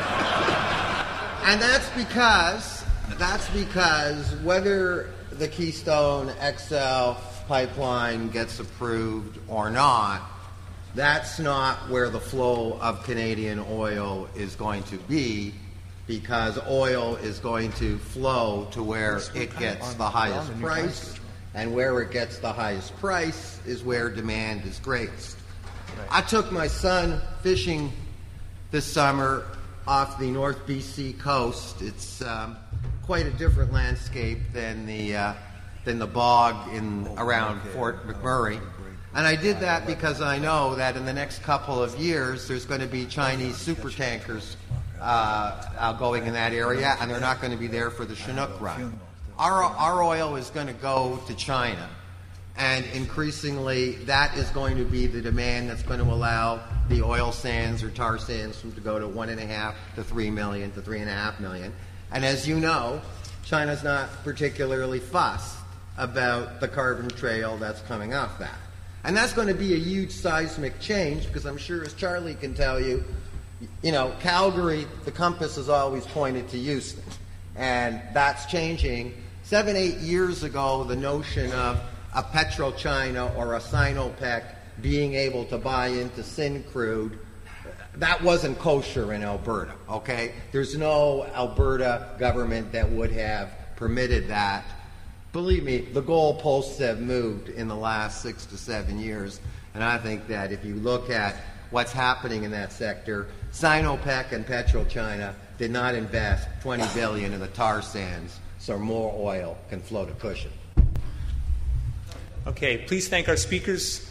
and that's because that's because whether the Keystone X L pipeline gets approved or not, that's not where the flow of Canadian oil is going to be, because oil is going to flow to where it gets the highest price. And where it gets the highest price is where demand is greatest. Right. I took my son fishing this summer off the North B C coast. It's um, quite a different landscape than the uh, than the bog in around Fort McMurray. And I did that because I know that in the next couple of years there's going to be Chinese super tankers uh, uh, going in that area, and they're not going to be there for the Chinook run. Our, our oil is going to go to China, and increasingly that is going to be the demand that's going to allow the oil sands or tar sands to go to one and a half to three million to three and a half million. And as you know, China's not particularly fussed about the carbon trail that's coming off that. And that's going to be a huge seismic change, because I'm sure, as Charlie can tell you, you know, Calgary, the compass has always pointed to Houston. And that's changing. Seven, eight years ago, the notion of a PetroChina or a Sinopec being able to buy into Syncrude, that wasn't kosher in Alberta, okay? There's no Alberta government that would have permitted that. Believe me, the goalposts have moved in the last six to seven years, and I think that if you look at what's happening in that sector, Sinopec and PetroChina did not invest twenty billion dollars in the tar sands so more oil can flow to Cushing. Okay, please thank our speakers.